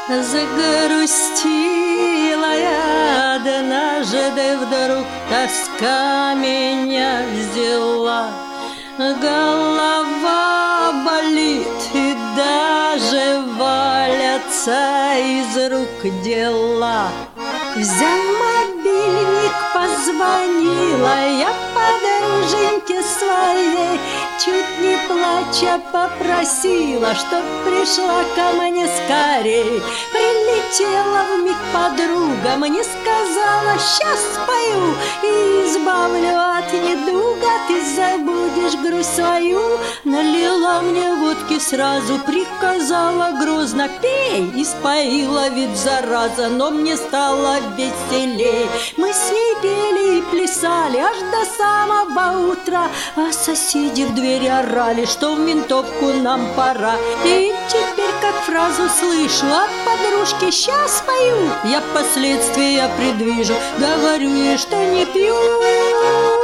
Загрустила я однажды, вдруг тоска меня взяла. Голова болит и даже валятся из рук дела. Взяв мобильник, позвонила я подруженьке своей, чуть не плача попросила, чтоб пришла ко мне скорей. Прилетела вмиг подруга, мне сказала: сейчас спою и избавлю от недуга, ты забудешь грусть свою. Налила мне водки сразу, приказала грозно: пей, и споила, ведь зараза, но мне стало веселей. Мы с ней пели и плясали аж до самого утра, а соседи в двери орали, что в ментовку нам пора. И теперь как фразу слышу от подружки: сейчас спою, я последствия предвижу, говорю ей, что не пью.